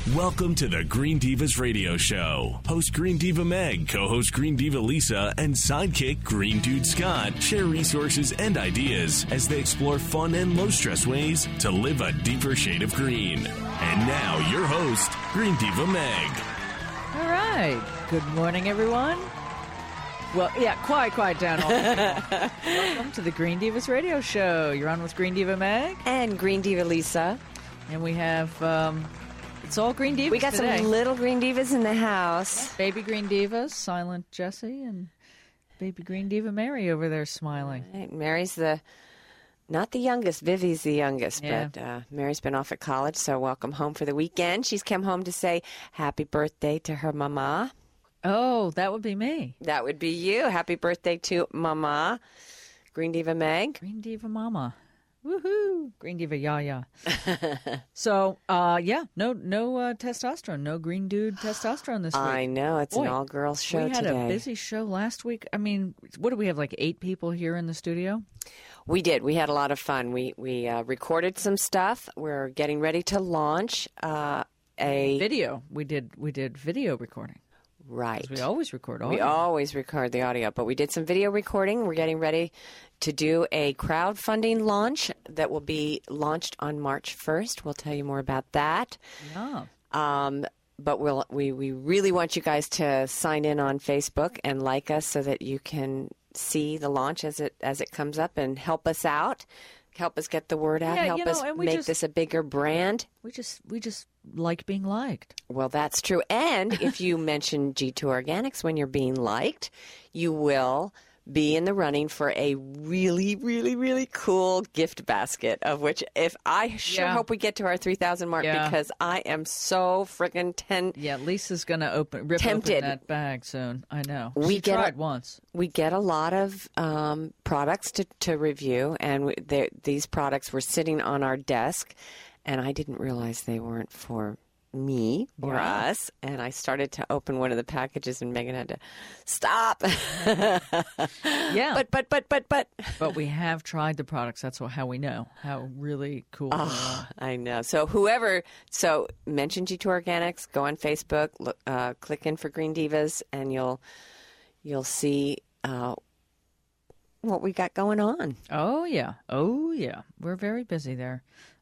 Welcome to the Green Divas Radio Show. Host Green Diva Meg, co-host Green Diva Lisa, and sidekick Green Dude Scott share resources and ideas as they explore fun and low-stress ways to live a deeper shade of green. And now, your host, Green Diva Meg. All right. Good morning, everyone. Well, yeah, quiet down. Welcome to the Green Divas Radio Show. You're on with Green Diva Meg. And Green Diva Lisa. And we have... it's all Green Divas. We got today. some little Green Divas in the house. Baby Green Divas, Silent Jessie, and Baby Green Diva Mary over there smiling. Right. Mary's not the youngest. Vivi's the youngest, Yeah. but Mary's been off at college, so welcome home for the weekend. She's come home to say happy birthday to her mama. Oh, that would be me. That would be you. Happy birthday to mama. Green Diva Meg. Green Diva Mama. Woohoo! Green Diva Yaya. So, no testosterone. No Green Dude testosterone this week. I know. It's an all-girls show We had today. a busy show last week. I mean, what do we have, like 8 people here in the studio? We did. We had a lot of fun. We recorded some stuff. We're getting ready to launch a Video. We did video recording. Right. 'Cause we always record audio. We always record the audio, but we did some video recording. We're getting ready to do a crowdfunding launch that will be launched on March 1st. We'll tell you more about that. Yeah. But we really want you guys to sign in on Facebook and like us so that you can see the launch as it comes up and help us out. Help us get the word out. Yeah, Help us make this a bigger brand. We just like being liked. Well, that's true. And if you mention G2 Organics when you're being liked, you will be in the running for a really, really, really cool gift basket, of which I hope we get to our 3,000 mark because I am so freaking Yeah, Lisa's going to rip tempted. open that bag soon. I know. We She tried once. We get a lot of products to review, and these products were sitting on our desk, and I didn't realize they weren't for me or us, and I started to open one of the packages, and Megan had to stop. Yeah. But we have tried the products. That's how we know how really cool they are. I know. So mention G2 Organics, go on Facebook, look, click in for Green Divas, and you'll see what we got going on. Oh, yeah. We're very busy there.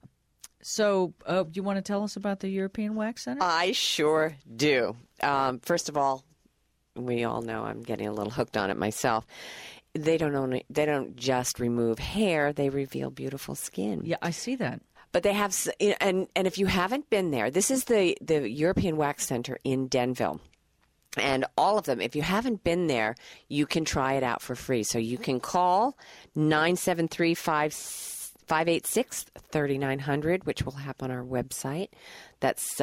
So, you want to tell us about the European Wax Center? I sure do. First of all, we all know I'm getting a little hooked on it myself. They don't just remove hair; they reveal beautiful skin. Yeah, I see that. But they have, and if you haven't been there, this is the European Wax Center in Denville. And all of them, if you haven't been there, you can try it out for free. So you can call 973-586-3900, which will have on our website. That's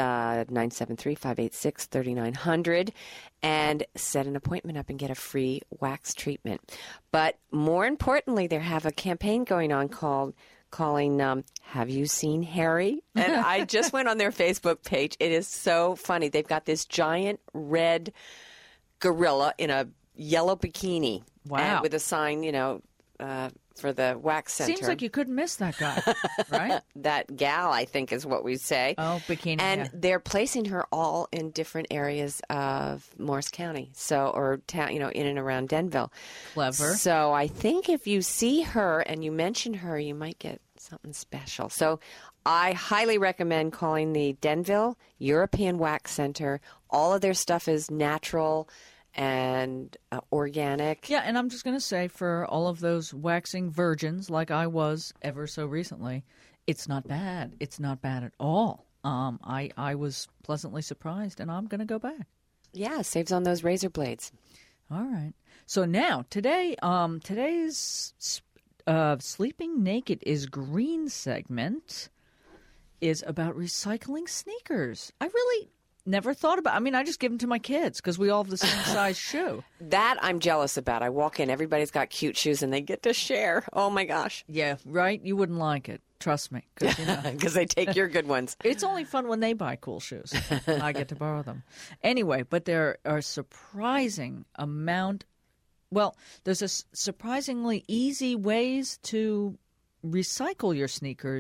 973-586-3900, and set an appointment up and get a free wax treatment. But more importantly, they have a campaign going on calling Have You Seen Harry? And I just went on their Facebook page. It is so funny. They've got this giant red gorilla in a yellow bikini. Wow. And with a sign, for the wax center. Seems like you couldn't miss that guy, right? That gal, I think, is what we say. Oh, bikini. And yeah. they're placing her all in different areas of Morris County, in and around Denville. Clever. So I think if you see her and you mention her, you might get something special. So I highly recommend calling the Denville European Wax Center. All of their stuff is natural and organic. Yeah, and I'm just going to say, for all of those waxing virgins like I was ever so recently, it's not bad. It's not bad at all. I was pleasantly surprised, and I'm going to go back. Yeah, saves on those razor blades. All right. So now, today's Sleeping Naked is Green segment is about recycling sneakers. I really never thought about. I mean, I just give them to my kids because we all have the same size shoe. That I'm jealous about. I walk in, everybody's got cute shoes, and they get to share. Oh, my gosh. Yeah, right? You wouldn't like it. Trust me. Because they take your good ones. It's only fun when they buy cool shoes. I get to borrow them. Anyway, but there are surprising amount. Well, there's a surprisingly easy ways to recycle your sneakers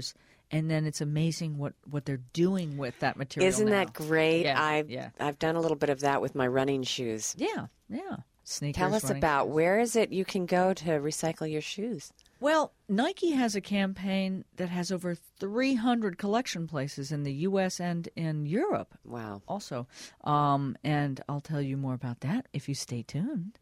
and then it's amazing what they're doing with that material. Isn't now. that great? Yeah, I've done a little bit of that with my running shoes. yeah. Sneakers. Tell us running about shoes. where is it you can go to recycle your shoes? Well, Nike has a campaign that has over 300 collection places in the U.S. and in Europe. Wow. Also, and I'll tell you more about that if you stay tuned.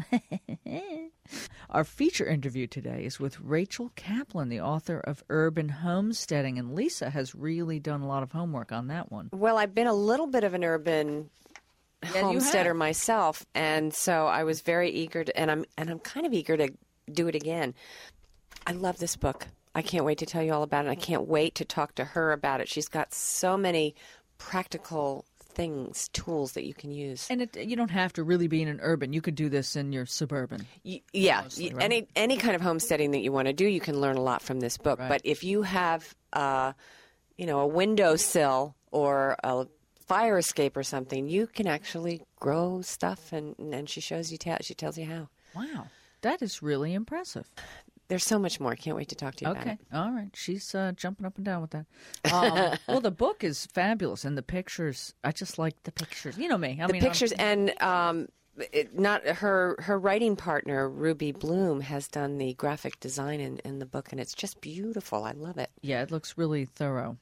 Our feature interview today is with Rachel Kaplan, the author of Urban Homesteading, and Lisa has really done a lot of homework on that one. Well, I've been a little bit of an urban homesteader have. myself, and so I was very eager to, and I'm kind of eager to do it again. I love this book. I can't wait to tell you all about it. I can't wait to talk to her about it. She's got so many practical things, tools that you can use. And you don't have to really be in an urban. You could do this in your suburban. Mostly, right? Any kind of homesteading that you want to do, you can learn a lot from this book. Right. But if you have, a windowsill or a fire escape or something, you can actually grow stuff, and she shows you. She tells you how. Wow, that is really impressive. There's so much more. I can't wait to talk to you about it. Okay, all right. She's jumping up and down with that. Well, the book is fabulous, and the pictures. I just like the pictures. You know me. I mean, Pictures and not her writing partner Ruby Bloom has done the graphic design in the book, and it's just beautiful. I love it. Yeah, it looks really thorough.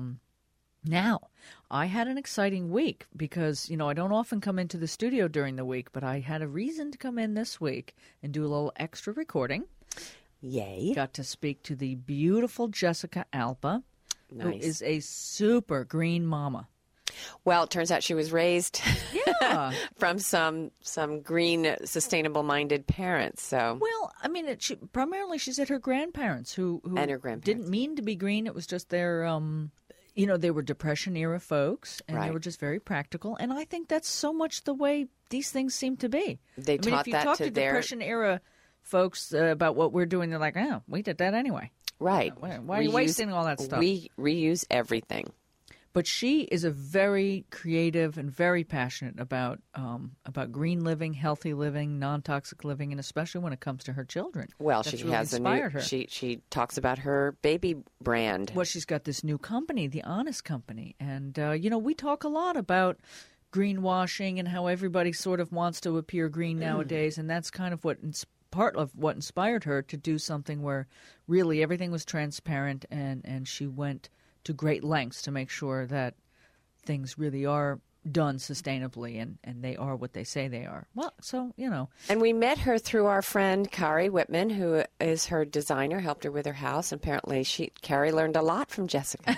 Now, I had an exciting week because, I don't often come into the studio during the week, but I had a reason to come in this week and do a little extra recording. Yay. Got to speak to the beautiful Jessica Alba, who Nice. is a super green mama. Well, it turns out she was raised Yeah. from some green, sustainable-minded parents. So Well, I mean, primarily she's at her grandparents who And her grandparents. didn't mean to be green. It was just their, they were Depression-era folks, and they Right. were just very practical. And I think that's so much the way these things seem to be. They if taught you that talk to to their- Depression-era folks about what we're doing, they're like, oh, we did that anyway. right. Why are you wasting all that stuff? We reuse everything. But she is a very creative and very passionate about green living, healthy living, non-toxic living, and especially when it comes to her children. Well, That's she really has inspired her. She talks about her baby brand. Well, she's got this new company, the Honest Company, and we talk a lot about greenwashing and how everybody sort of wants to appear green nowadays, and that's kind of part of what inspired her to do something where really everything was transparent, and she went to great lengths to make sure that things really are done sustainably and they are what they say they are. Well, so, And we met her through our friend Kari Whitman, who is her designer, helped her with her house. Apparently, Kari learned a lot from Jessica.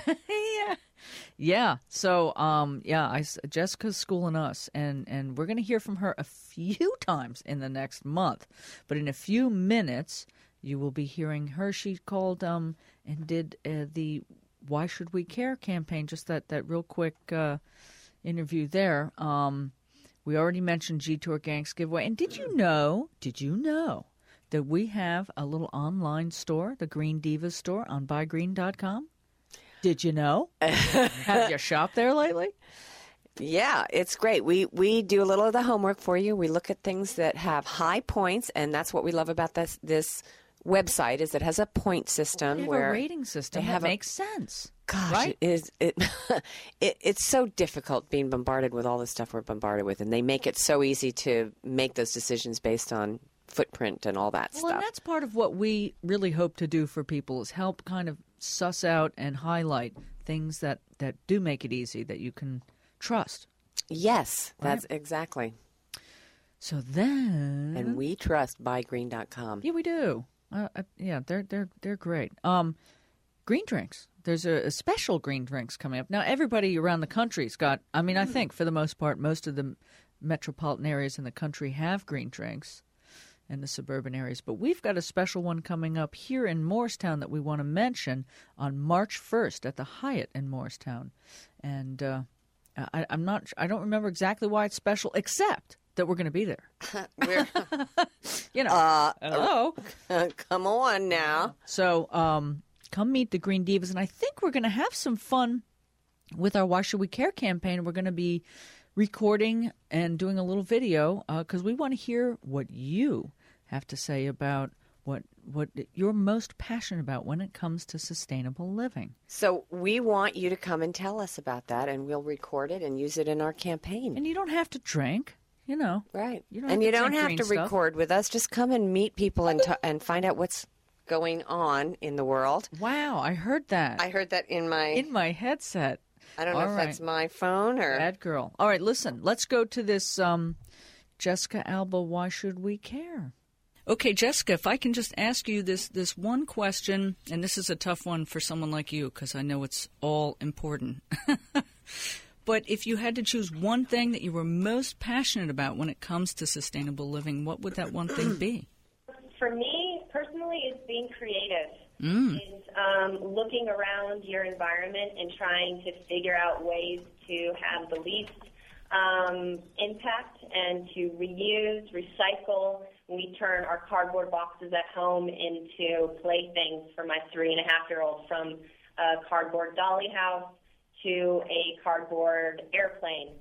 Yeah. So, Jessica's schooling us, and we're going to hear from her a few times in the next month. But in a few minutes, you will be hearing her. She called and did the Why Should We Care campaign, just that real quick interview there. We already mentioned G-Tour Gangs giveaway. And did you know that we have a little online store, the Green Divas store on buygreen.com? Did you know? Have you shopped there lately? Yeah, it's great. We do a little of the homework for you. We look at things that have high points, and that's what we love about this website is it has a point system They have where a rating system that makes sense. Gosh, right? It's so difficult being bombarded with all the stuff we're bombarded with, and they make it so easy to make those decisions based on footprint and all that Well, stuff. and that's part of what we really hope to do for people is help kind of suss out and highlight things that do make it easy, that you can trust. Yes, that's exactly. So then, And we trust buygreen.com. yeah, we do. They're great. Green drinks. There's a special green drinks coming up now. Everybody around the country's got. I mean, I think for the most part, most of the metropolitan areas in the country have green drinks, and the suburban areas. But we've got a special one coming up here in Morristown that we want to mention on March 1st at the Hyatt in Morristown, and I don't remember exactly why it's special, except that we're going to be there. Hello. Come on now. So come meet the Green Divas, and I think we're going to have some fun with our Why Should We Care campaign. We're going to be recording and doing a little video because we want to hear what you have to say about what you're most passionate about when it comes to sustainable living. So we want you to come and tell us about that, and we'll record it and use it in our campaign. And you don't have to drink, Right. You don't have to record with us. Just come and meet people and find out what's going on in the world. Wow, I heard that. I heard that in my headset. I don't know if that's my phone or... Bad girl. All right, listen, let's go to this Jessica Alba, Why Should We Care? Okay, Jessica, if I can just ask you this one question, and this is a tough one for someone like you because I know it's all important. But if you had to choose one thing that you were most passionate about when it comes to sustainable living, what would that one thing be? For me, personally, it's being creative. It's looking around your environment and trying to figure out ways to have the least impact and to reuse, recycle. We turn our cardboard boxes at home into playthings for my 3.5-year-old, from a cardboard dolly house to a cardboard airplane.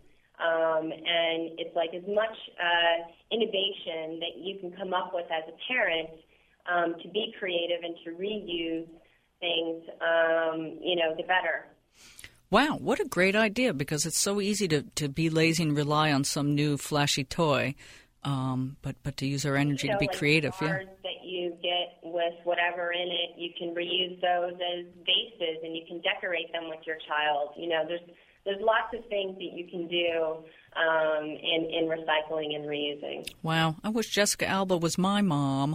And it's like as much innovation that you can come up with as a parent to be creative and to reuse things, the better. Wow, what a great idea, because it's so easy to be lazy and rely on some new flashy toy, but to use our energy to be creative. Cards that you get with whatever in it, you can reuse those as vases and you can decorate them with your child. There's lots of things that you can do in recycling and reusing. Wow, I wish Jessica Alba was my mom.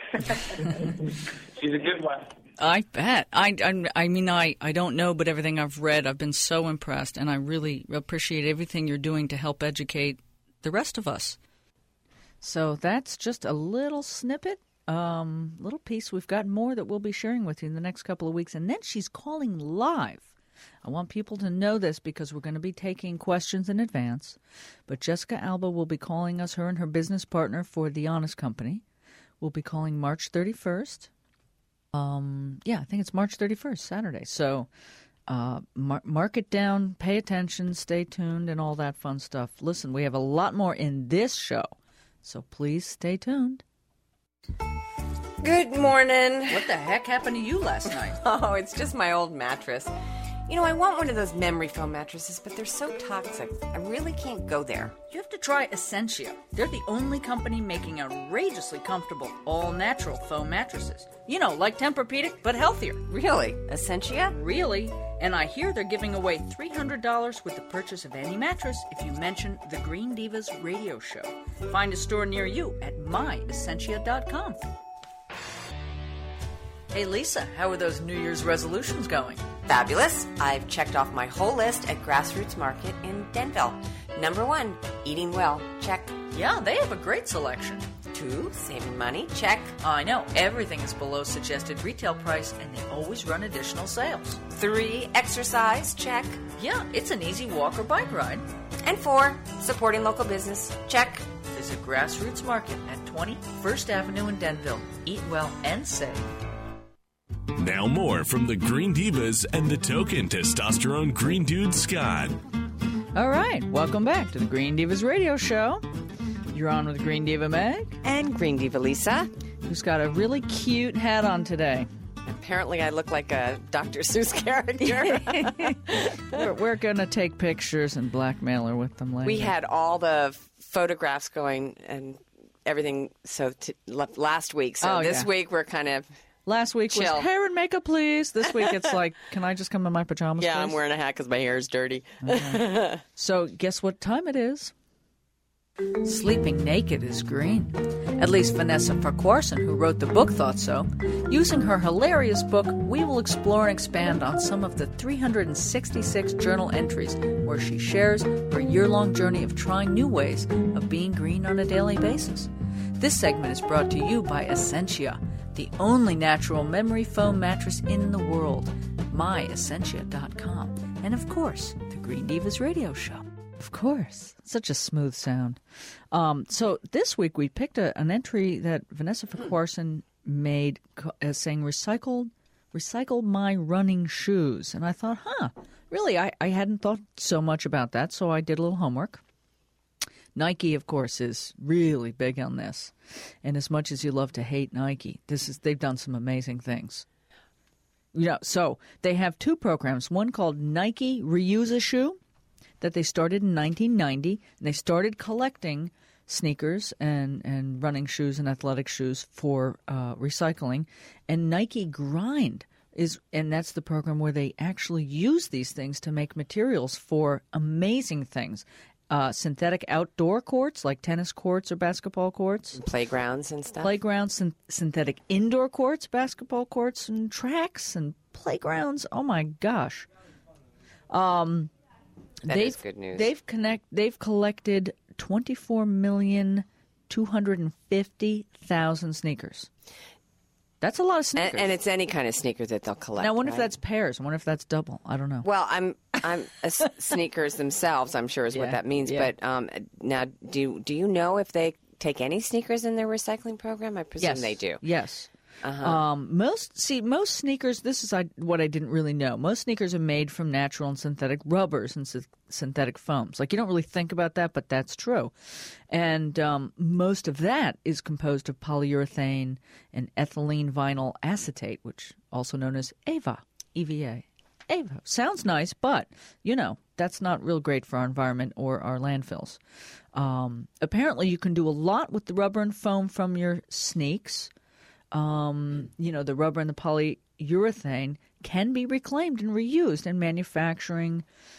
She's a good one. I bet. I mean, I don't know, but everything I've read, I've been so impressed, and I really appreciate everything you're doing to help educate the rest of us. So that's just a little snippet, little piece. We've got more that we'll be sharing with you in the next couple of weeks, and then she's calling live. I want people to know this because we're going to be taking questions in advance, but Jessica Alba will be calling us, her and her business partner for The Honest Company. We'll be calling March 31st. I think it's March 31st, Saturday. So mark it down, pay attention, stay tuned, and all that fun stuff. Listen, we have a lot more in this show, so please stay tuned. Good morning. What the heck happened to you last night? Oh, it's just my old mattress. I want one of those memory foam mattresses, but they're so toxic. I really can't go there. You have to try Essentia. They're the only company making outrageously comfortable, all-natural foam mattresses. Like Tempur-Pedic, but healthier. Really? Essentia? Really. And I hear they're giving away $300 with the purchase of any mattress if you mention the Green Divas radio show. Find a store near you at myessentia.com. Hey, Lisa, how are those New Year's resolutions going? Fabulous. I've checked off my whole list at Grassroots Market in Denville. Number 1, eating well. Check. Yeah, they have a great selection. 2, saving money. Check. I know. Everything is below suggested retail price, and they always run additional sales. 3, exercise. Check. Yeah, it's an easy walk or bike ride. And 4, supporting local business. Check. Visit Grassroots Market at 20 First Avenue in Denville. Eat well and save. Now more from the Green Divas and the token testosterone Green Dude Scott. All right, welcome back to the Green Divas radio show. You're on with Green Diva Meg. And Green Diva Lisa. Who's got a really cute hat on today. Apparently I look like a Dr. Seuss character. We're going to take pictures and blackmail her with them later. We had all the photographs going and everything last week. So this week we're kind of... Last week chill. Was hair and makeup, please. This week it's like, can I just come in my pajamas, Yeah, please? I'm wearing a hat because my hair is dirty. Okay. So guess what time it is? Sleeping naked is green. At least Vanessa Farquharson, who wrote the book, thought so. Using her hilarious book, we will explore and expand on some of the 366 journal entries where she shares her year-long journey of trying new ways of being green on a daily basis. This segment is brought to you by Essentia, the only natural memory foam mattress in the world. myessentia.com. And of course, the Green Divas radio show. Of course. Such a smooth sound. So this week we picked an entry that Vanessa Farquharson made saying, recycle my running shoes. And I thought, really, I hadn't thought so much about that, so I did a little homework. Nike, of course, is really big on this. And as much as you love to hate Nike, they've done some amazing things. So they have two programs, one called Nike Reuse a Shoe that they started in 1990, and they started collecting sneakers and running shoes and athletic shoes for recycling. And Nike Grind and that's the program where they actually use these things to make materials for amazing things. Synthetic outdoor courts like tennis courts or basketball courts. And playgrounds and stuff. Playgrounds, synthetic indoor courts, basketball courts, and tracks and playgrounds. Oh, my gosh. That is good news. They've collected 24,250,000 sneakers. That's a lot of sneakers. And it's any kind of sneaker that they'll collect. Now, I wonder right? if that's pairs. I wonder if that's double. I don't know. Well, sneakers themselves, I'm sure, is what that means. Yeah. But now, do you know if they take any sneakers in their recycling program? I presume they do. Yes. Most sneakers, this is what I didn't really know. Most sneakers are made from natural and synthetic rubbers and synthetic foams. Like, you don't really think about that, but that's true. And most of that is composed of polyurethane and ethylene vinyl acetate, which also known as EVA, EVA. EVA. Sounds nice, but, that's not real great for our environment or our landfills. Apparently, you can do a lot with the rubber and foam from your sneaks. The rubber and the polyurethane can be reclaimed and reused in manufacturing.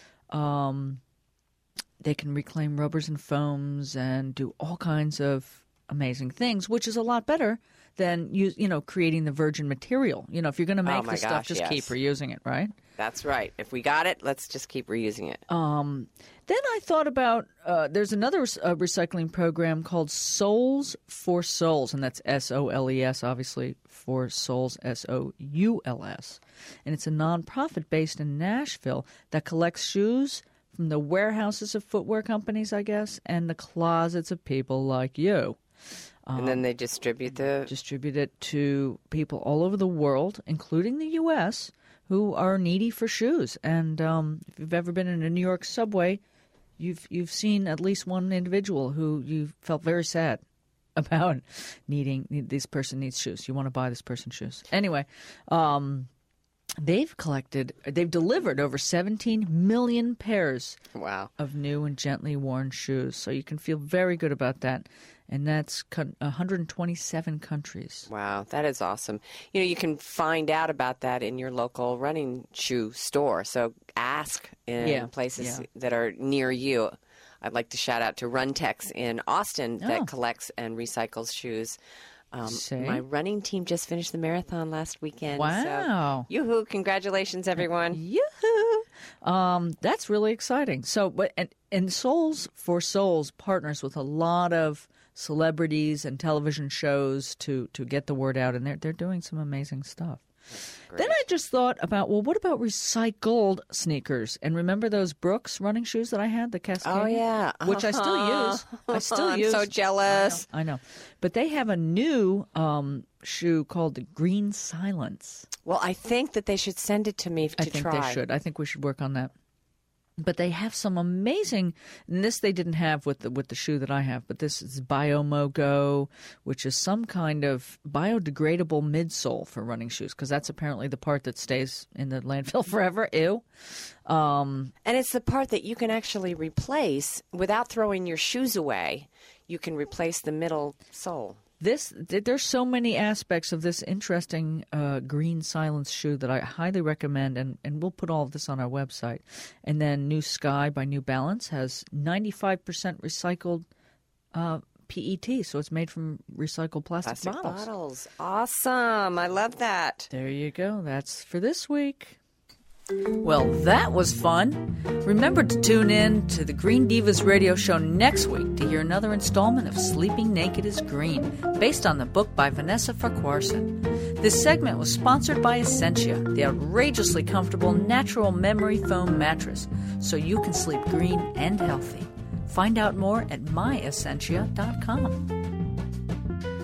They can reclaim rubbers and foams and do all kinds of amazing things, which is a lot better than creating the virgin material. If you're going to make this stuff, just keep reusing it, right? That's right. If we got it, let's just keep reusing it. Then I thought about there's another recycling program called Souls for Souls, and that's SOLES, obviously, for Souls, SOULS. And it's a nonprofit based in Nashville that collects shoes from the warehouses of footwear companies, I guess, and the closets of people like you. And then they distribute it to people all over the world, including the U.S., who are needy for shoes. And if you've ever been in a New York subway, you've seen at least one individual who you felt very sad about this person needs shoes. You want to buy this person shoes. Anyway, they've delivered over 17 million pairs of new and gently worn shoes. So you can feel very good about that. And that's 127 countries. Wow, that is awesome. You can find out about that in your local running shoe store. So ask in places that are near you. I'd like to shout out to Runtex in Austin that collects and recycles shoes. My running team just finished the marathon last weekend. Wow. So, yoo-hoo, congratulations, everyone. Yoo-hoo. That's really exciting. So, and Souls for Souls partners with a lot of celebrities and television shows to get the word out, and they're doing some amazing stuff. Then I just thought about, what about recycled sneakers? And remember those Brooks running shoes that I had, the Cascade? Oh, yeah. Which I still use. I'm so jealous. I know. But they have a new shoe called the Green Silence. Well, I think that they should send it to me to try. I think they should. I think we should work on that. But they have some amazing, and this they didn't have with the shoe that I have, but this is Biomo-Go, which is some kind of biodegradable midsole for running shoes, because that's apparently the part that stays in the landfill forever. Ew. And it's the part that you can actually replace without throwing your shoes away. You can replace the middle sole. There's so many aspects of this interesting Green Silence shoe that I highly recommend, and we'll put all of this on our website. And then New Sky by New Balance has 95% recycled PET, so it's made from recycled plastic bottles. Awesome. I love that. There you go. That's for this week. Well, that was fun. Remember to tune in to the Green Divas radio show next week to hear another installment of Sleeping Naked is Green, based on the book by Vanessa Farquharson. This segment was sponsored by Essentia, the outrageously comfortable natural memory foam mattress, so you can sleep green and healthy. Find out more at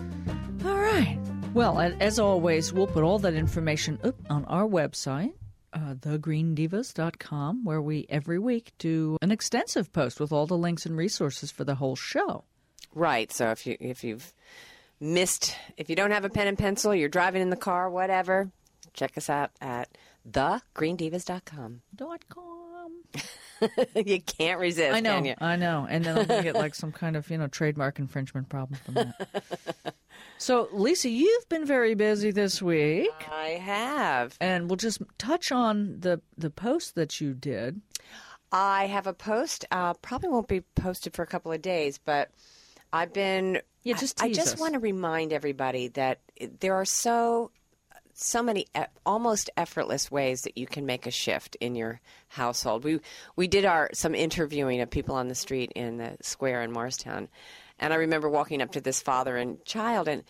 myessentia.com. All right. Well, as always, we'll put all that information up on our website, thegreendivas.com, where we every week do an extensive post with all the links and resources for the whole show. Right. So if you've missed, if you don't have a pen and pencil, you're driving in the car, whatever, check us out at thegreendivas.com. .com. You can't resist, I know, can you? I know. And then I'm going to get like some kind of, trademark infringement problem from that. So, Lisa, you've been very busy this week. I have. And we'll just touch on the post that you did. I have a post. Probably won't be posted for a couple of days, but I've been. Yeah, just I tease just us. want to remind everybody that there are so many almost effortless ways that you can make a shift in your household. We did some interviewing of people on the street in the square in Morristown, and I remember walking up to this father and child, and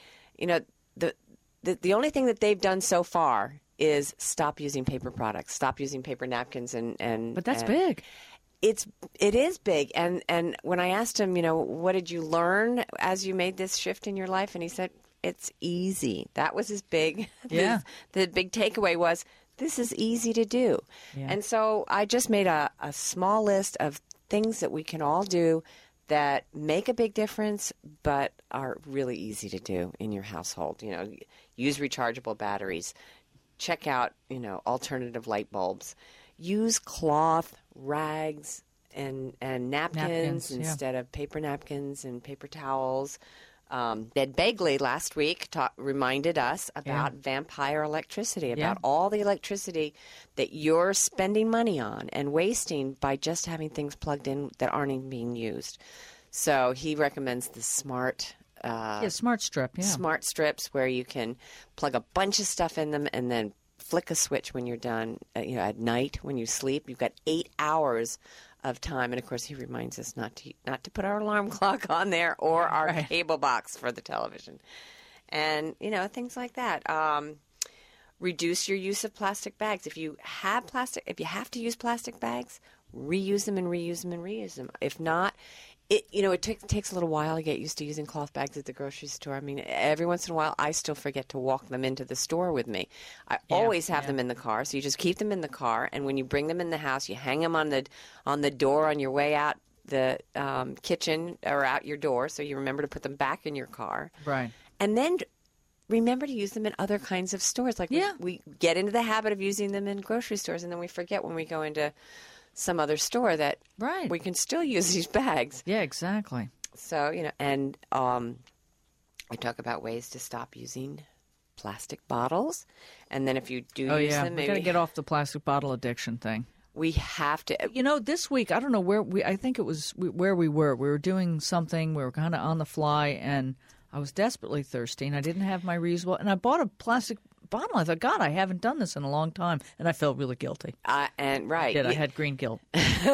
the only thing that they've done so far is stop using paper products, stop using paper napkins, and But that's big. It is big, and when I asked him, what did you learn as you made this shift in your life, and he said, it's easy. That was his big, Yeah. the big takeaway was, this is easy to do. Yeah. And so I just made a small list of things that we can all do that make a big difference, but are really easy to do in your household. Use rechargeable batteries, check out, alternative light bulbs, use cloth, rags, and napkins yeah. instead of paper napkins and paper towels. Ed Begley last week reminded us about vampire electricity, about all the electricity that you're spending money on and wasting by just having things plugged in that aren't even being used. So he recommends the smart Smart Strip, yeah. smart strips where you can plug a bunch of stuff in them and then flick a switch when you're done. At night when you sleep, you've got 8 hours of time, and of course he reminds us not to put our alarm clock on there or our cable box for the television, and things like that. Reduce your use of plastic bags. If you have to use plastic bags, reuse them and reuse them and reuse them. If not, it takes a little while to get used to using cloth bags at the grocery store. I mean, every once in a while, I still forget to walk them into the store with me. I always have them in the car, so you just keep them in the car, and when you bring them in the house, you hang them on the door on your way out the kitchen or out your door, so you remember to put them back in your car. Right. And then remember to use them in other kinds of stores. Like we get into the habit of using them in grocery stores, and then we forget when we go into some other store that we can still use these bags. Yeah, exactly. So, and I talk about ways to stop using plastic bottles. And then if you do use them, we got to get off the plastic bottle addiction thing. We have to. This week, I don't know I think it was where we were. We were doing something. We were kind of on the fly, and I was desperately thirsty, and I didn't have my reusable. And I bought a plastic bottle. I thought, God, I haven't done this in a long time, and I felt really guilty. I had green guilt.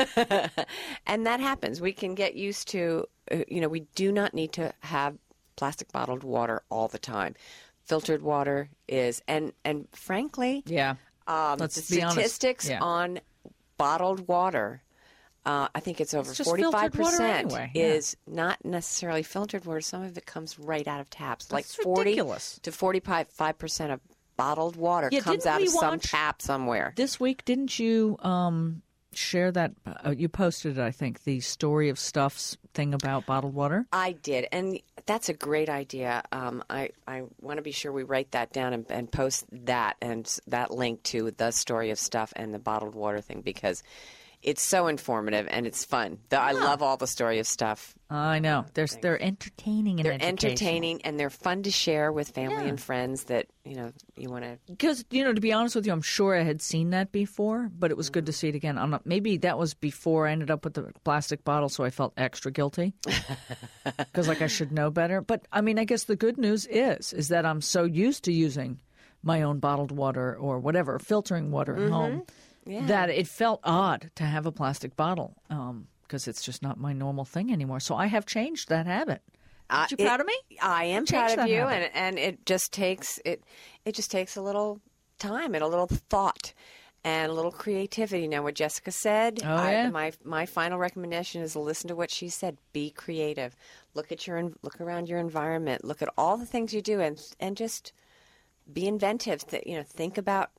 And that happens. We can get used to. We do not need to have plastic bottled water all the time. Filtered water is, and frankly, let's be honest. Statistics on bottled water. I think it's over 45% anyway. is not necessarily filtered water. Some of it comes right out of taps. That's like 40 ridiculous. to 45% of bottled water comes didn't out we of some watch tap somewhere. This week, didn't you share that? You posted it, I think, the Story of Stuff's thing about bottled water. I did, and that's a great idea. I want to be sure we write that down and post that and that link to the Story of Stuff and the bottled water thing, because it's so informative and it's fun. I love all the Story of Stuff. I know. They're entertaining and They're entertaining, and they're fun to share with family and friends that, you want to. Because, to be honest with you, I'm sure I had seen that before, but it was good to see it again. Maybe that was before I ended up with the plastic bottle, so I felt extra guilty. Because, I should know better. But, I guess the good news is that I'm so used to using my own bottled water or whatever, filtering water at home, that it felt odd to have a plastic bottle. Because it's just not my normal thing anymore. So I have changed that habit. Aren't you proud of me? I am proud of you, habit. and it just takes it just takes a little time and a little thought and a little creativity. Now, what Jessica said, my final recommendation is to listen to what she said. Be creative. Look around your environment. Look at all the things you do, and just be inventive. Think about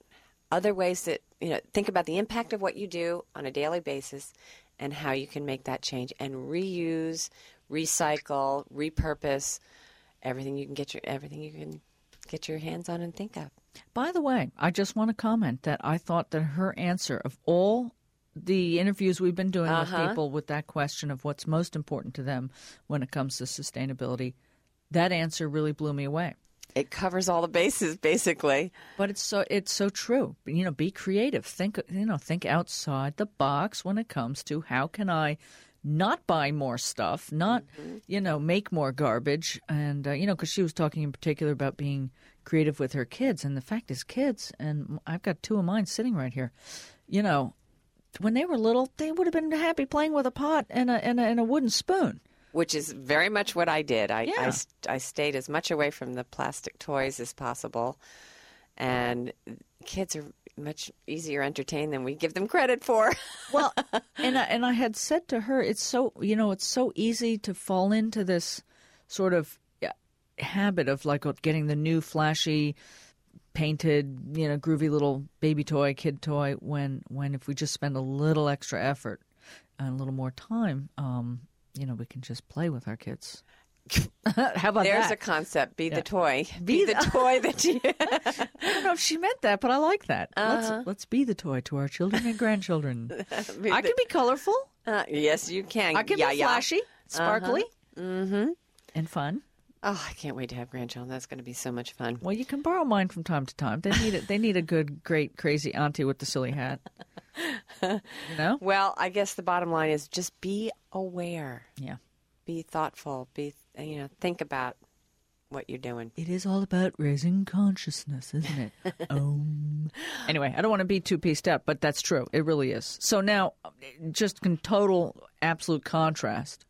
other ways that, think about the impact of what you do on a daily basis and how you can make that change and reuse, recycle, repurpose everything you can get your hands on and think of. By the way, I just want to comment that I thought that her answer of all the interviews we've been doing with people with that question of what's most important to them when it comes to sustainability, that answer really blew me away. It covers all the bases, basically. But it's so true. Be creative. Think outside the box when it comes to how can I not buy more stuff, not make more garbage, and because she was talking in particular about being creative with her kids, and the fact is, kids, and I've got two of mine sitting right here. When they were little, they would have been happy playing with a pot and a wooden spoon. Which is very much what I did. I stayed as much away from the plastic toys as possible. And kids are much easier entertained than we give them credit for. Well, and I had said to her, it's so easy to fall into this sort of habit of like getting the new flashy, painted, groovy little baby toy, kid toy, when if we just spend a little extra effort and a little more time, we can just play with our kids. How about There's that? a concept. Be the toy. Be the toy that you... I don't know if she meant that, but I like that. Let's be the toy to our children and grandchildren. I can be colorful. Yes, you can. I can be flashy, sparkly, and fun. Oh, I can't wait to have grandchildren. That's going to be so much fun. Well, you can borrow mine from time to time. They need it. They need a good, great, crazy auntie with the silly hat. Well, I guess the bottom line is just be aware. Yeah. Be thoughtful. Think about what you're doing. It is all about raising consciousness, isn't it? Anyway, I don't want to be too pieced out, but that's true. It really is. So now, just in total, absolute contrast,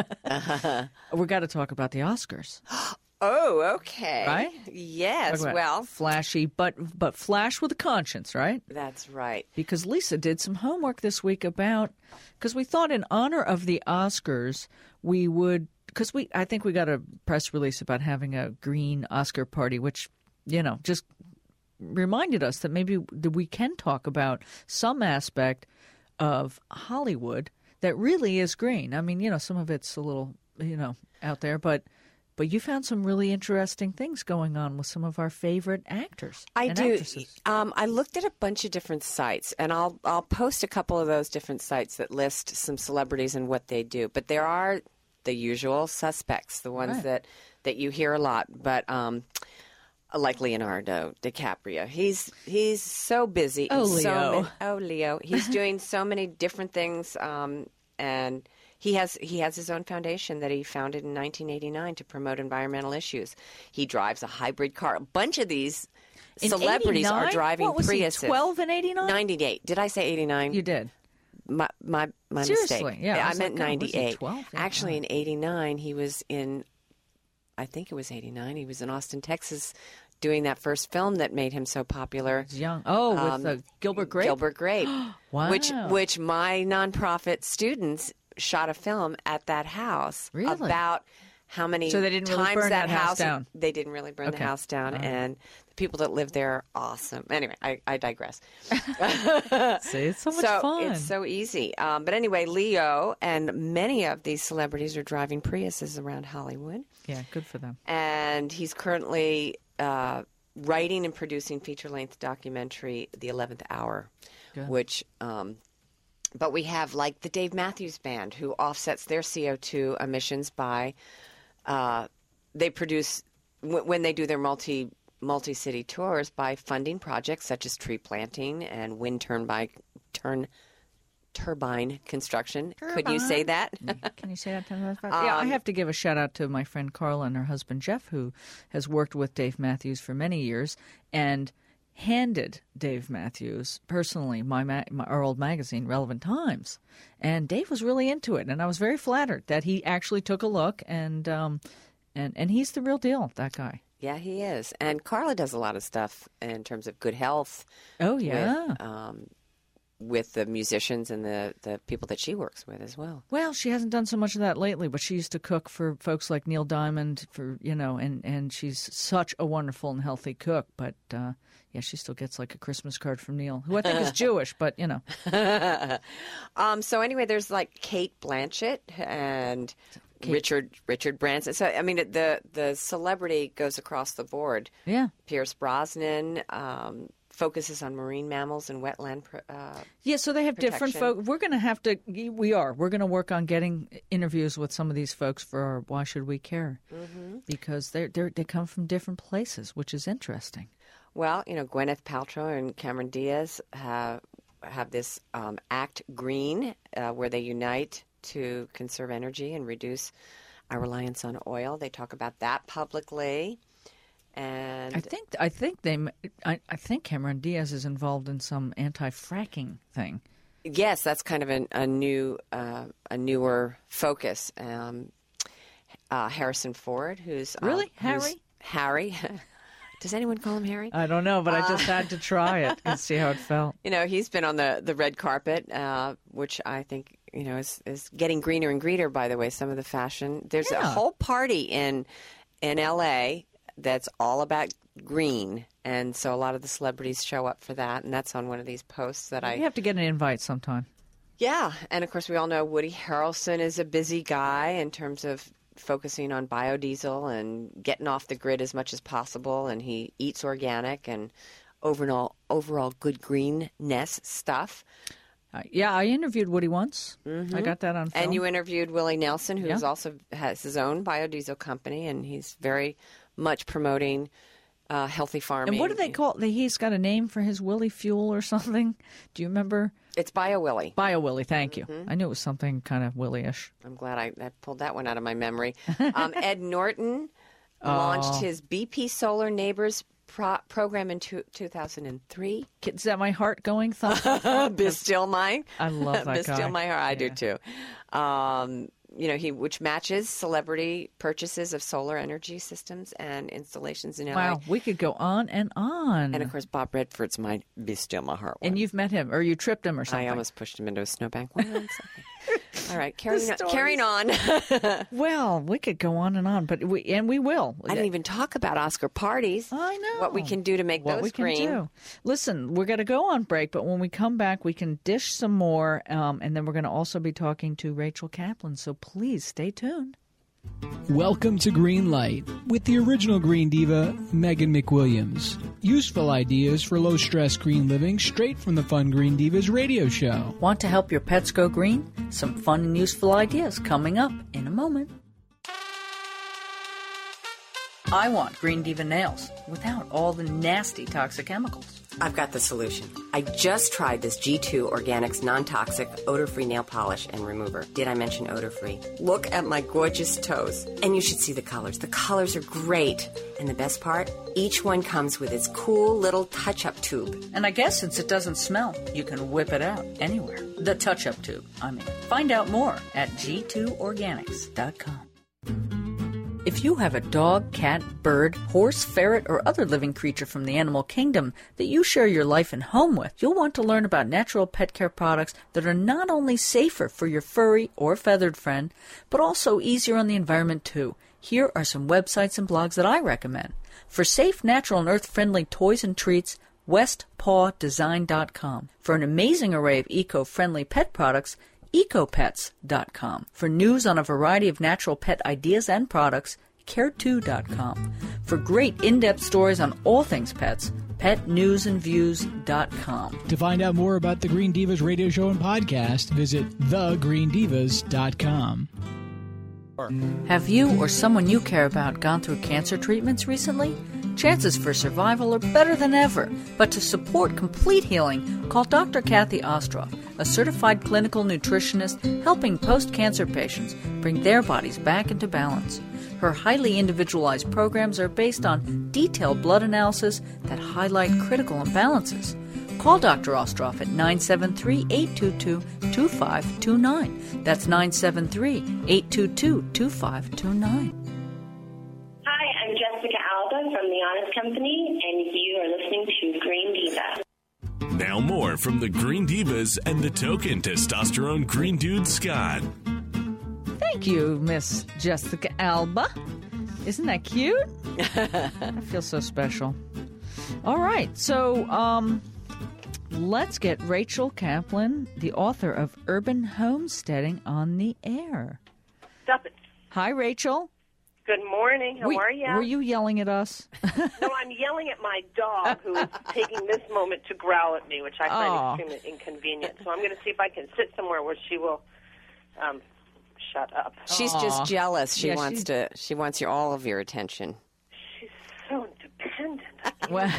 we got to talk about the Oscars. Oh, okay. Right? Yes. Well, flashy, but flash with a conscience, right? That's right. Because Lisa did some homework this week because we thought in honor of the Oscars, we would, I think we got a press release about having a green Oscar party, which, just reminded us that maybe we can talk about some aspect of Hollywood that really is green. I mean, some of it's a little, out there, but you found some really interesting things going on with some of our favorite actors. I do. Actresses. I looked at a bunch of different sites, and I'll post a couple of those different sites that list some celebrities and what they do. But there are the usual suspects, the ones that you hear a lot. But like Leonardo DiCaprio, he's so busy. Oh, Leo. Leo. He's doing so many different things, and He has his own foundation that he founded in 1989 to promote environmental issues. He drives a hybrid car. A bunch of these celebrities are driving what was Priuses. He, 12 and 89? 98. Did I say 89? You did. My Seriously, mistake. yeah. I meant 98. 12? Yeah, Actually, in 89, he was in, I think it was 89, he was in Austin, Texas, doing that first film that made him so popular. He's young. Oh, with Gilbert Grape? Gilbert Grape. Wow. Which my nonprofit students shot a film at that house about how many so they didn't times really burn that house down. They didn't really burn the house down, and the people that live there are awesome. Anyway, I digress. See, it's so much fun. It's so easy. But anyway, Leo and many of these celebrities are driving Priuses around Hollywood. Yeah, good for them. And he's currently writing and producing feature-length documentary, The 11th Hour, which... but we have like the Dave Matthews Band, who offsets their CO2 emissions by they produce when they do their multi-city tours by funding projects such as tree planting and wind turbine construction. Could you say that? Can you say that? Yeah, I have to give a shout out to my friend Carla and her husband Jeff, who has worked with Dave Matthews for many years and handed Dave Matthews personally our old magazine, Relevant Times, and Dave was really into it, and I was very flattered that he actually took a look, and he's the real deal, that guy. Yeah, he is. And Carla does a lot of stuff in terms of good health. Oh yeah, with the musicians and the people that she works with as well. Well, she hasn't done so much of that lately, but she used to cook for folks like Neil Diamond, and she's such a wonderful and healthy cook. But she still gets like a Christmas card from Neil, who I think is Jewish, but So anyway, there's like Cate Blanchett and Richard Branson. So I mean, the celebrity goes across the board. Yeah, Pierce Brosnan. Focuses on marine mammals and wetland so they have different folks. We're going to work on getting interviews with some of these folks for our Why Should We Care? Because they come from different places, which is interesting. Well, Gwyneth Paltrow and Cameron Diaz have this Act Green, where they unite to conserve energy and reduce our reliance on oil. They talk about that publicly. And I think Cameron Diaz is involved in some anti-fracking thing. Yes, that's kind of a newer focus. Harrison Ford, who's really Harry. Does anyone call him Harry? I don't know, but I just had to try it and see how it felt. He's been on the red carpet, which I think is getting greener and greener. By the way, some of the fashion. There's a whole party in L.A. that's all about green, and so a lot of the celebrities show up for that, and that's on one of these posts that You have to get an invite sometime. Yeah, and of course we all know Woody Harrelson is a busy guy in terms of focusing on biodiesel and getting off the grid as much as possible, and he eats organic and overall good greenness stuff. I interviewed Woody once. Mm-hmm. I got that on film. And you interviewed Willie Nelson, who also has his own biodiesel company, and he's very much promoting healthy farming. And what do they call it? He's got a name for his Willie fuel or something. Do you remember? It's BioWillie. BioWillie, thank you. I knew it was something kind of Willie-ish. I'm glad I pulled that one out of my memory. Ed Norton launched his BP Solar Neighbors program in 2003. Is that my heart going thump? Be still my. I love that Be guy. still my heart. I do too. Which matches celebrity purchases of solar energy systems and installations in LA. Wow, we could go on and on. And of course, Bob Redford's my Be Still My Heart one. And you've met him, or you tripped him or something. I almost pushed him into a snowbank once. All right, carrying on. Well, we could go on and on, but we will. I didn't even talk about Oscar parties. I know. What we can do to make those green. Can do. Listen, we're going to go on break, but when we come back, we can dish some more, and then we're going to also be talking to Rachel Kaplan, so please stay tuned. Welcome to Green Light with the original Green Diva, Megan McWilliams. Useful ideas for low-stress green living straight from the Fun Green Divas radio show. Want to help your pets go green? Some fun and useful ideas coming up in a moment. I want Green Diva nails without all the nasty toxic chemicals. I've got the solution. I just tried this G2 Organics non-toxic odor-free nail polish and remover. Did I mention odor-free? Look at my gorgeous toes. And you should see the colors. The colors are great. And the best part? Each one comes with its cool little touch-up tube. And I guess since it doesn't smell, you can whip it out anywhere. The touch-up tube, Find out more at g2organics.com. If you have a dog, cat, bird, horse, ferret, or other living creature from the animal kingdom that you share your life and home with, you'll want to learn about natural pet care products that are not only safer for your furry or feathered friend, but also easier on the environment too. Here are some websites and blogs that I recommend. For safe, natural, and earth-friendly toys and treats, westpawdesign.com. For an amazing array of eco-friendly pet products, ecopets.com. For news on a variety of natural pet ideas and products, care2.com. For great in-depth stories on all things pets, petnewsandviews.com. To find out more about the Green Divas radio show and podcast, visit thegreendivas.com. Have you or someone you care about gone through cancer treatments recently? Chances for survival are better than ever, but to support complete healing, call Dr. Kathy Ostroff, a certified clinical nutritionist helping post-cancer patients bring their bodies back into balance. Her highly individualized programs are based on detailed blood analysis that highlight critical imbalances. Call Dr. Ostroff at 973-822-2529. That's 973-822-2529. Hi, I'm Jessica Alba from The Honest Company, and you are listening to Green Diva. Now more from the Green Divas and the token testosterone green dude, Scott. Thank you, Miss Jessica Alba. Isn't that cute? I feel so special. All right, so let's get Rachel Kaplan, the author of Urban Homesteading, on the air. Stop it. Hi, Rachel. Good morning. How are you? Were you yelling at us? No, I'm yelling at my dog, who is taking this moment to growl at me, which I find extremely inconvenient. So I'm going to see if I can sit somewhere where she will shut up. She's just jealous. She wants all of your attention. She's so independent. Well,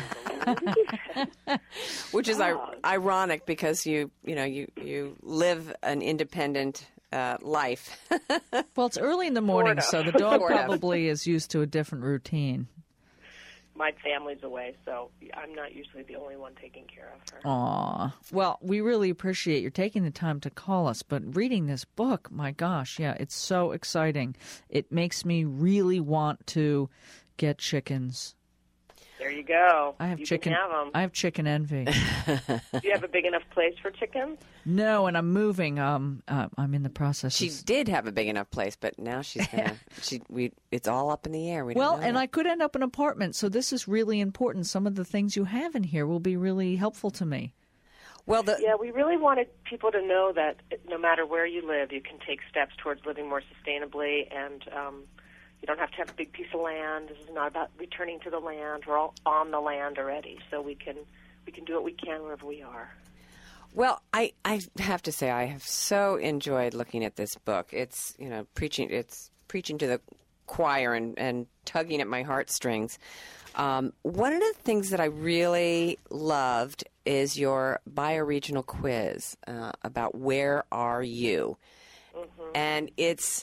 Which is ironic because you live an independent life. well, it's early in the morning, so the dog probably is used to a different routine. My family's away, so I'm not usually the only one taking care of her. Aw. Well, we really appreciate you taking the time to call us, but reading this book, my gosh, yeah, it's so exciting. It makes me really want to get chickens. There you go. I have you chicken. Can have them. I have chicken envy. Do you have a big enough place for chickens? No, and I'm moving. I'm in the process. She did have a big enough place, but now she's gonna. It's all up in the air. We don't know and yet. I could end up in an apartment, so this is really important. Some of the things you have in here will be really helpful to me. Well, we really wanted people to know that no matter where you live, you can take steps towards living more sustainably, and you don't have to have a big piece of land. This is not about returning to the land. We're all on the land already, so we can do what we can wherever we are. Well, I have to say I have so enjoyed looking at this book. It's preaching to the choir and tugging at my heartstrings. One of the things that I really loved is your bioregional quiz about where are you, and it's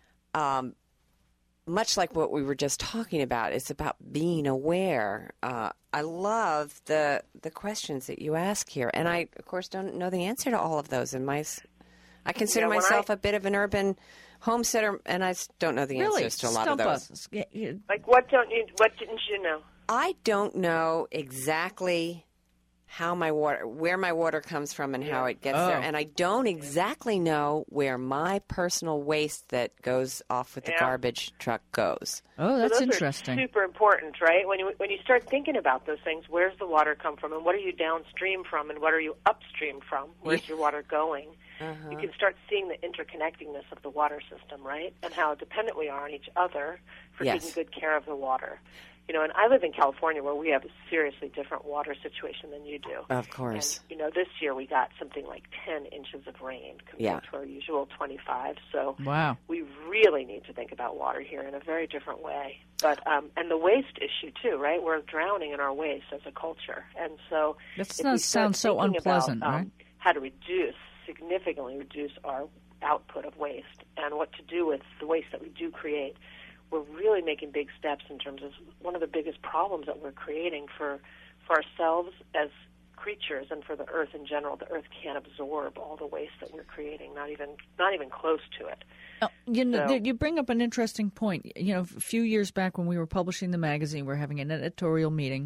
much like what we were just talking about. It's about being aware. I love the questions that you ask here, and I, of course, don't know the answer to all of those. And I consider myself a bit of an urban homesteader, and I don't know the answers to a lot of those. Like, what didn't you know? I don't know exactly where my water comes from and how it gets there. And I don't exactly know where my personal waste that goes off with the garbage truck goes. Oh, that's those interesting. Are super important, right? When you start thinking about those things, where's the water come from, and what are you downstream from, and what are you upstream from? Where's your water going? You can start seeing the interconnectedness of the water system, right? And how dependent we are on each other for taking good care of the water. And I live in California, where we have a seriously different water situation than you do. Of course. And, this year we got something like 10 inches of rain compared to our usual 25. So we really need to think about water here in a very different way. But and the waste issue too, right? We're drowning in our waste as a culture, and so that sounds so unpleasant, right? How to significantly reduce our output of waste, and what to do with the waste that we do create. We're really making big steps in terms of one of the biggest problems that we're creating for ourselves as creatures and for the earth in general. The earth can't absorb all the waste that we're creating, not even close to it. You bring up an interesting point. A few years back when we were publishing the magazine, we were having an editorial meeting.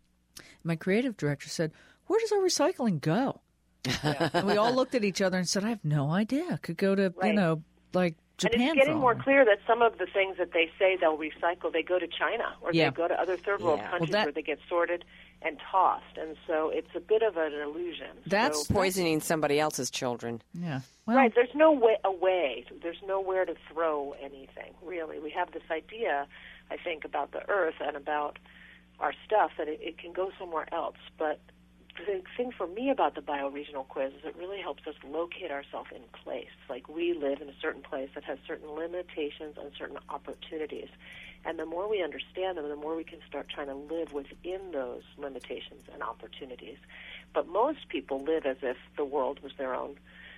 My creative director said, "Where does our recycling go?" And we all looked at each other and said, "I have no idea. It could go to, like Japan." And it's getting more clear that some of the things that they say they'll recycle, they go to China or they go to other third world countries where they get sorted and tossed. And so it's a bit of an illusion. That's poisoning somebody else's children. Yeah. Well, right. There's no way. There's nowhere to throw anything, really. We have this idea, I think, about the earth and about our stuff that it can go somewhere else. But the thing for me about the bioregional quiz is it really helps us locate ourselves in place. Like, we live in a certain place that has certain limitations and certain opportunities. And the more we understand them, the more we can start trying to live within those limitations and opportunities. But most people live as if the world was their own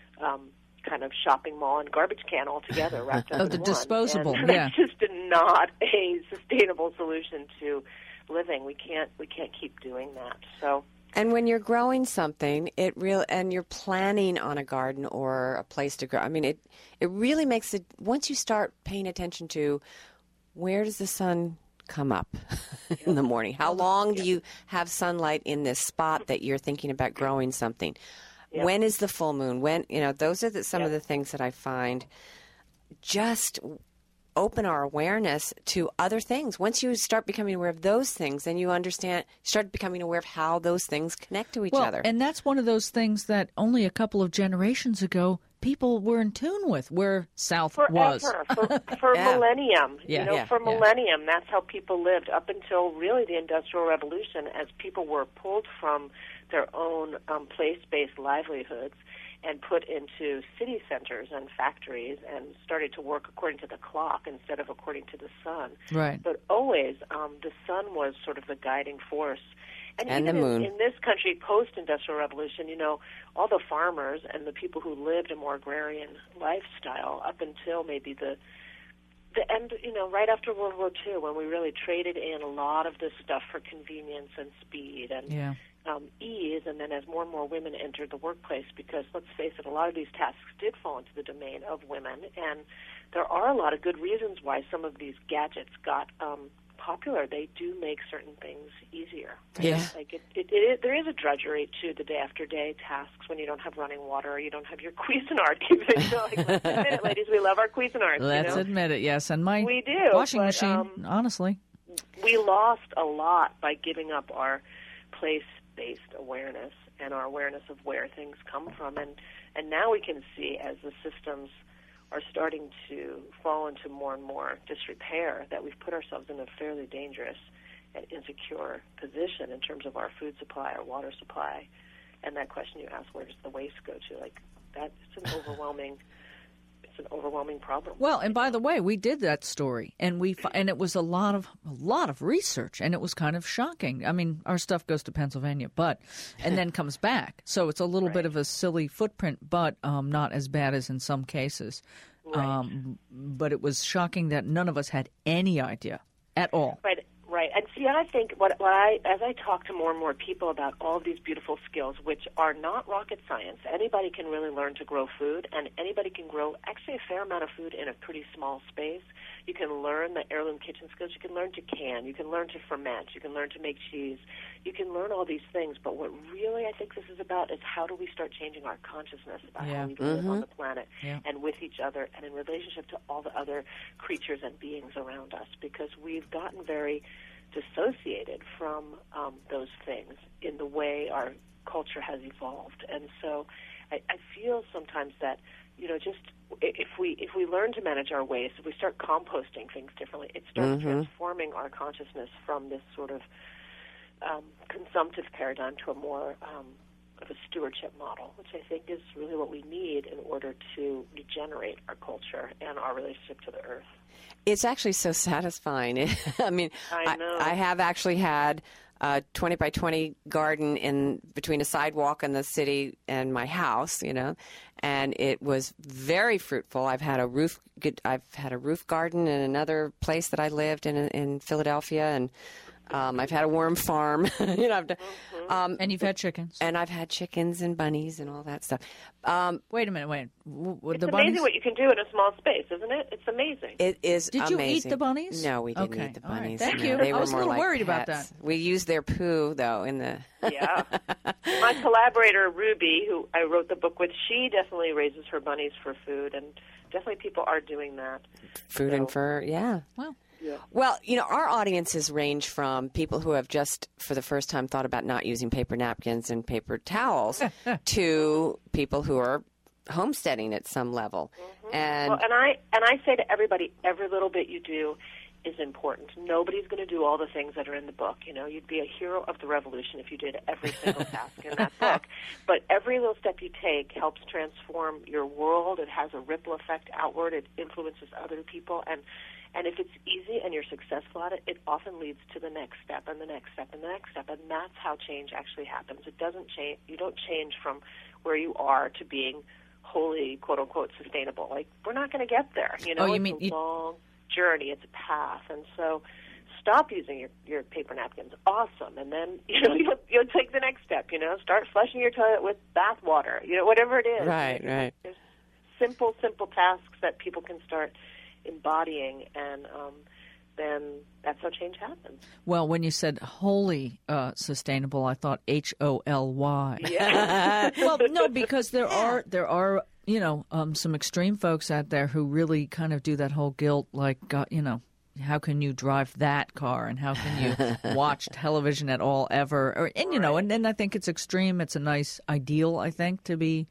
kind of shopping mall and garbage can altogether wrapped up in the one. disposable, and that's just not a sustainable solution to living. We can't keep doing that. So. And when you're growing something, and you're planning on a garden or a place to grow, I mean, it really makes it, once you start paying attention to where does the sun come up in the morning? How long do you have sunlight in this spot that you're thinking about growing something? Yeah. When is the full moon? When, those are some of the things that I find just open our awareness to other things. Once you start becoming aware of those things, then you start becoming aware of how those things connect to each other. And that's one of those things that only a couple of generations ago people were in tune with, where South was. For millennium. For millennium, Yeah. That's how people lived up until really the Industrial Revolution, as people were pulled from their own place-based livelihoods and put into city centers and factories and started to work according to the clock instead of according to the sun. Right. But always the sun was sort of the guiding force. And even the moon. In this country, post-Industrial Revolution, all the farmers and the people who lived a more agrarian lifestyle up until maybe the end, right after World War II, when we really traded in a lot of this stuff for convenience and speed and ease, and then as more and more women entered the workplace, because let's face it, a lot of these tasks did fall into the domain of women, and there are a lot of good reasons why some of these gadgets got popular. They do make certain things easier. Right? Yeah. Like there is a drudgery to the day after day tasks when you don't have running water or you don't have your Cuisinart. Let's admit it, ladies, we love our Cuisinart. Let's admit it, yes. And my we do, washing but, machine, honestly. We lost a lot by giving up our place-based awareness and our awareness of where things come from. And now we can see, as the systems are starting to fall into more and more disrepair, that we've put ourselves in a fairly dangerous and insecure position in terms of our food supply, our water supply. And that question you asked, where does the waste go to? Like, that, it's an overwhelming problem. Well, and by the way, we did that story, and it was a lot of research, and it was kind of shocking. I mean, our stuff goes to Pennsylvania, and then comes back, so it's a little bit of a silly footprint, but not as bad as in some cases. Right. But it was shocking that none of us had any idea at all. Right. And see, I think as I talk to more and more people about all of these beautiful skills, which are not rocket science, anybody can really learn to grow food, and anybody can grow actually a fair amount of food in a pretty small space. You can learn the heirloom kitchen skills. You can learn to can. You can learn to ferment. You can learn to make cheese. You can learn all these things. But what really I think this is about is how do we start changing our consciousness about how we live on the planet and with each other and in relationship to all the other creatures and beings around us, because we've gotten very dissociated from those things in the way our culture has evolved. And so I feel sometimes that, just if we learn to manage our waste, if we start composting things differently, it starts transforming our consciousness from this sort of consumptive paradigm to a more of a stewardship model, which I think is really what we need in order to regenerate our culture and our relationship to the earth. It's actually so satisfying. I mean, I know. I have actually had a 20 by 20 garden in between a sidewalk and the city and my house, and it was very fruitful. I've had a roof garden in another place that I lived in Philadelphia, and I've had a worm farm. And you've had chickens. And I've had chickens and bunnies and all that stuff. Wait a minute. It's amazing what you can do in a small space, isn't it? It's amazing. It is Did amazing. you eat the bunnies? No, we didn't Okay. eat the All right. bunnies. Thank No, you. They I were was a more little like worried about pets. that. We used their poo, though, in the... Yeah. My collaborator, Ruby, who I wrote the book with, she definitely raises her bunnies for food, and definitely people are doing that. Food and fur, yeah. Well, Yeah. Well, our audiences range from people who have just, for the first time, thought about not using paper napkins and paper towels to people who are homesteading at some level. And Well, and I say to everybody, every little bit you do is important. Nobody's going to do all the things that are in the book. You'd be a hero of the revolution if you did every single task in that book. But every little step you take helps transform your world. It has a ripple effect outward. It influences other people. And if it's easy and you're successful at it, it often leads to the next step and the next step and the next step. And that's how change actually happens. It doesn't change. You don't change from where you are to being wholly, quote unquote, sustainable. Like, we're not going to get there. It's a long journey. It's a path. And so stop using your paper napkins. Awesome. And then, you'll take the next step, start flushing your toilet with bath water, whatever it is. Right. There's simple tasks that people can start embodying and then that's how change happens. Well, when you said wholly sustainable, I thought HOLY. Yeah. Well, no, because there are some extreme folks out there who really kind of do that whole guilt, like, how can you drive that car and how can you watch television at all ever? And I think it's extreme. It's a nice ideal, I think, to be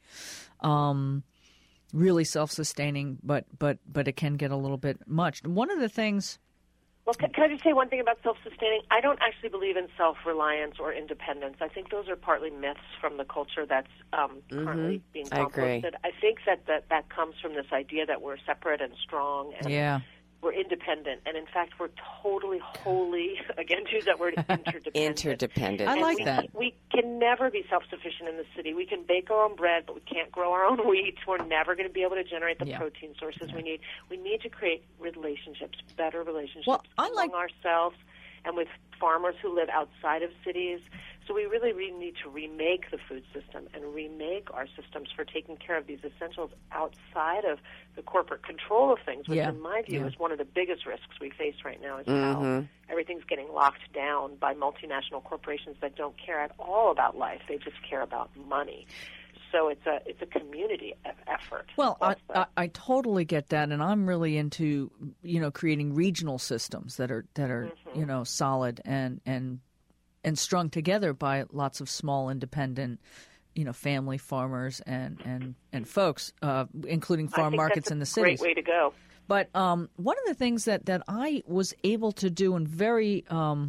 really self-sustaining, but it can get a little bit much. One of the things... Well, can I just say one thing about self-sustaining? I don't actually believe in self-reliance or independence. I think those are partly myths from the culture that's currently being composted. I think that comes from this idea that we're separate and strong and we're independent. And, in fact, we're totally, wholly, again, to use that word, interdependent. I like that. We can never be self-sufficient in the city. We can bake our own bread, but we can't grow our own wheat. We're never going to be able to generate the protein sources we need. We need to create relationships, better relationships among ourselves and with farmers who live outside of cities. So we really need to remake the food system and remake our systems for taking care of these essentials outside of the corporate control of things, which in my view is one of the biggest risks we face right now, is how everything's getting locked down by multinational corporations that don't care at all about life. They just care about money. So it's a community effort. Well, I totally get that, and I'm really into creating regional systems that are solid and strung together by lots of small independent family farmers and folks, including farm markets in the cities. Great way to go. But one of the things that I was able to do and very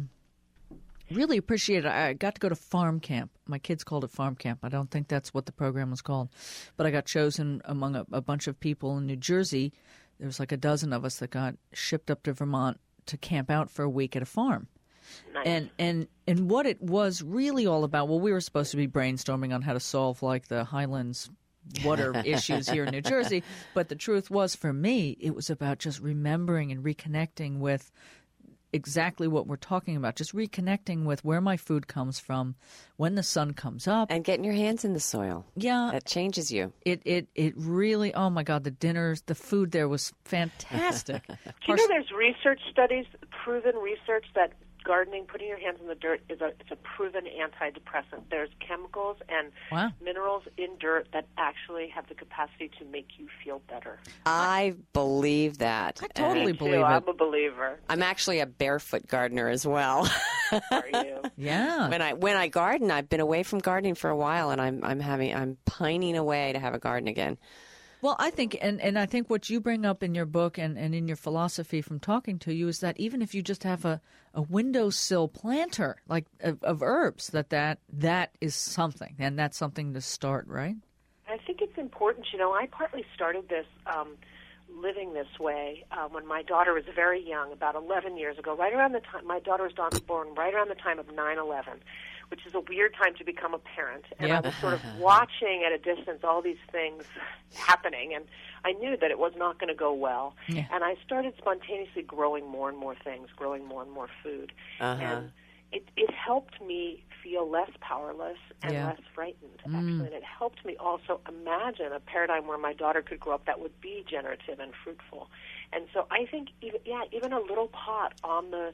really appreciated, I got to go to farm camp. My kids called it farm camp. I don't think that's what the program was called. But I got chosen among a bunch of people in New Jersey. There was like a dozen of us that got shipped up to Vermont to camp out for a week at a farm. Nice. And what it was really all about, well, we were supposed to be brainstorming on how to solve like the Highlands water issues here in New Jersey. But the truth was, for me, it was about just remembering and reconnecting with exactly what we're talking about, just reconnecting with where my food comes from, when the sun comes up. And getting your hands in the soil. Yeah. That changes you. It really, oh my God, the dinners, the food there was fantastic. Do you know there's research studies, proven research, that gardening, putting your hands in the dirt, it's a proven antidepressant. There's chemicals and minerals in dirt that actually have the capacity to make you feel better. I believe that. I totally believe it. I'm a believer. I'm actually a barefoot gardener as well. Are you? Yeah. When I garden, I've been away from gardening for a while, and I'm pining away to have a garden again. Well, I think, and I think what you bring up in your book and in your philosophy from talking to you is that even if you just have a windowsill planter like of herbs, that is something, and that's something to start, right? I think it's important. I partly started this living this way when my daughter was very young, about 11 years ago, right around the time my daughter was born, right around the time of 9/11. Which is a weird time to become a parent. And I was sort of watching at a distance all these things happening, and I knew that it was not going to go well. Yeah. And I started spontaneously growing more and more things, growing more and more food. And it helped me feel less powerless and less frightened, actually. And it helped me also imagine a paradigm where my daughter could grow up that would be generative and fruitful. And so I think even a little pot on the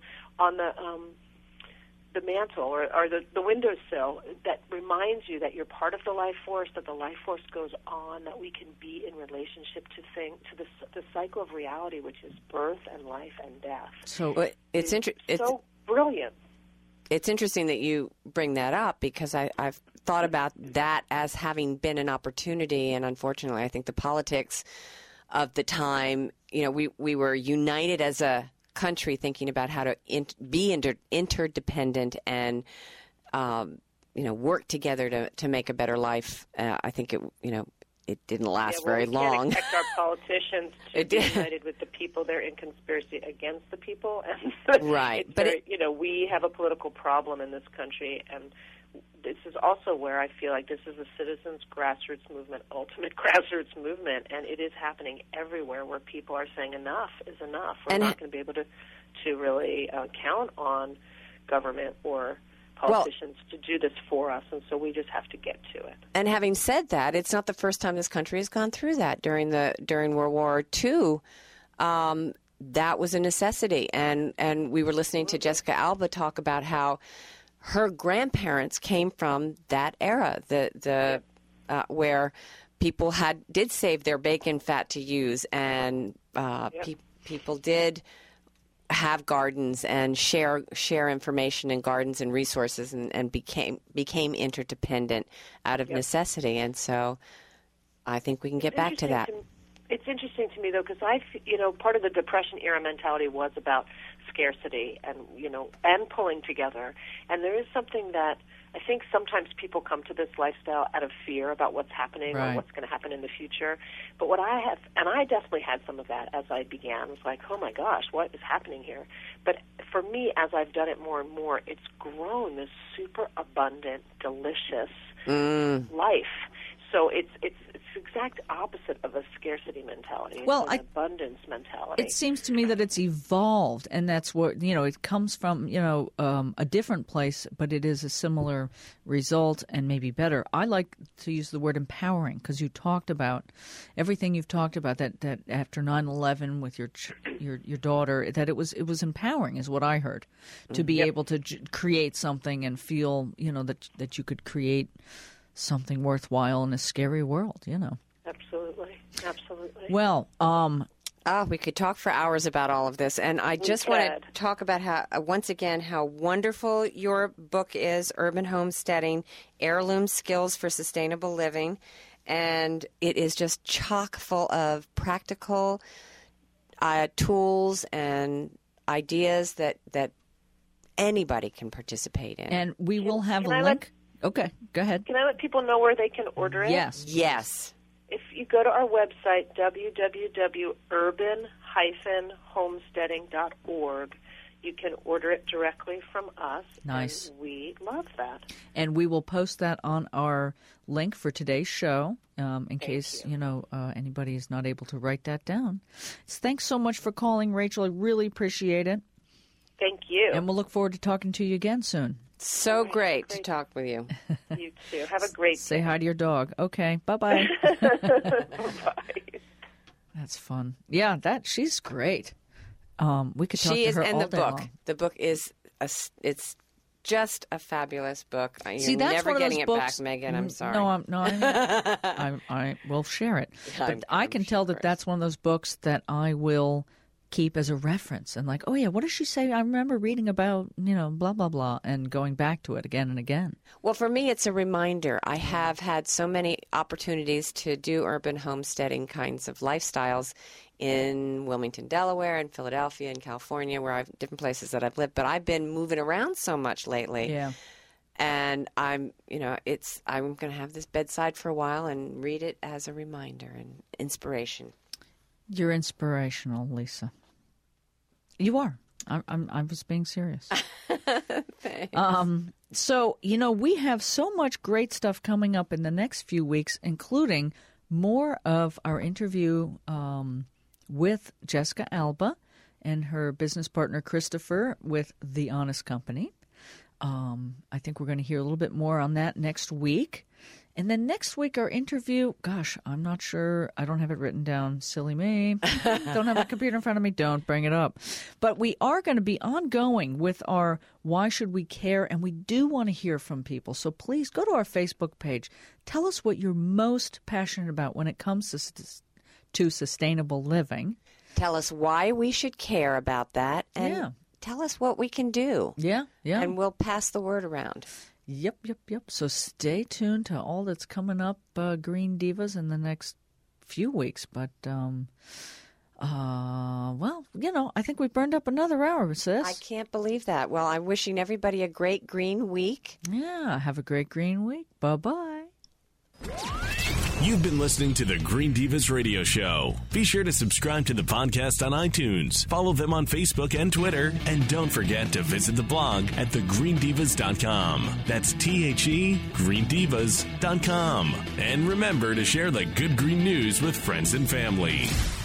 mantle or the windowsill that reminds you that you're part of the life force, that the life force goes on, that we can be in relationship to the cycle of reality, which is birth and life and death. So it's so brilliant. It's interesting that you bring that up, because I've thought about that as having been an opportunity, and unfortunately I think the politics of the time, we were united as a country thinking about how to be interdependent and work together to make a better life. I think it didn't last very long. We can't expect our politicians to be united with the people. They're in conspiracy against the people, and right. We have a political problem in this country, and this is also where I feel like this is a citizens' grassroots movement, ultimate grassroots movement, and it is happening everywhere where people are saying enough is enough. We're not going to be able to really count on government or politicians to do this for us, and so we just have to get to it. And having said that, it's not the first time this country has gone through that. During World War II, that was a necessity. And we were listening to Jessica Alba talk about how her grandparents came from that era, where people did save their bacon fat to use, and people did have gardens and share information in gardens and resources, and became interdependent out of necessity. And so I think we can get back to that. It's interesting to me, though, because part of the Depression era mentality was about scarcity and pulling together. And there is something that I think sometimes people come to this lifestyle out of fear about what's happening or what's going to happen in the future. But what I have, and I definitely had some of that as I began, was like, oh my gosh, what is happening here? But for me, as I've done it more and more, it's grown this super abundant, delicious life. So it's the exact opposite of a scarcity mentality. It's an abundance mentality. It seems to me that it's evolved, and that's what, it comes from, a different place, but it is a similar result and maybe better. I like to use the word empowering, because you talked about everything you've talked about, that after 9/11 with your daughter, that it was empowering is what I heard, to be able to create something and feel, that you could create something worthwhile in a scary world, Absolutely. Well, we could talk for hours about all of this, and I just want to talk about how wonderful your book is, Urban Homesteading, Heirloom Skills for Sustainable Living, and it is just chock full of practical tools and ideas that anybody can participate in. And we will have a link. Okay, go ahead. Can I let people know where they can order it? Yes. If you go to our website, www.urban-homesteading.org, you can order it directly from us. Nice. And we love that. And we will post that on our link for today's show in case, anybody is not able to write that down. Thanks so much for calling, Rachel. I really appreciate it. Thank you. And we'll look forward to talking to you again soon. So great to talk with you. You too. Have a great day. Say hi to your dog. Okay. Bye-bye. Bye-bye. That's fun. Yeah, she's great. We could talk to her all day long. The book is it's just a fabulous book. See, that's never one of getting those it books, back, Megan. I'm sorry. No, I will share it. But I can tell that that's one of those books that I will keep as a reference, and like, oh yeah, what does she say? I remember reading about, blah, blah, blah, and going back to it again and again. Well, for me, it's a reminder. I have had so many opportunities to do urban homesteading kinds of lifestyles in Wilmington, Delaware, and Philadelphia, and California, where I've different places that I've lived, but I've been moving around so much lately. Yeah. And I'm going to have this bedside for a while and read it as a reminder and inspiration. You're inspirational, Lisa. You are. I was being serious. Thanks. So, we have so much great stuff coming up in the next few weeks, including more of our interview with Jessica Alba and her business partner, Christopher, with The Honest Company. I think we're going to hear a little bit more on that next week. And then next week, our interview, gosh, I'm not sure. I don't have it written down. Silly me. Don't have a computer in front of me. Don't bring it up. But we are going to be ongoing with our Why Should We Care? And we do want to hear from people. So please go to our Facebook page. Tell us what you're most passionate about when it comes to sustainable living. Tell us why we should care about that. And tell us what we can do. Yeah. And we'll pass the word around. Yep. So stay tuned to all that's coming up, Green Divas, in the next few weeks. But, I think we burned up another hour, sis. I can't believe that. Well, I'm wishing everybody a great green week. Yeah, have a great green week. Bye-bye. You've been listening to the Green Divas Radio Show. Be sure to subscribe to the podcast on iTunes, follow them on Facebook and Twitter, and don't forget to visit the blog at thegreendivas.com. That's THE greendivas.com. And remember to share the good green news with friends and family.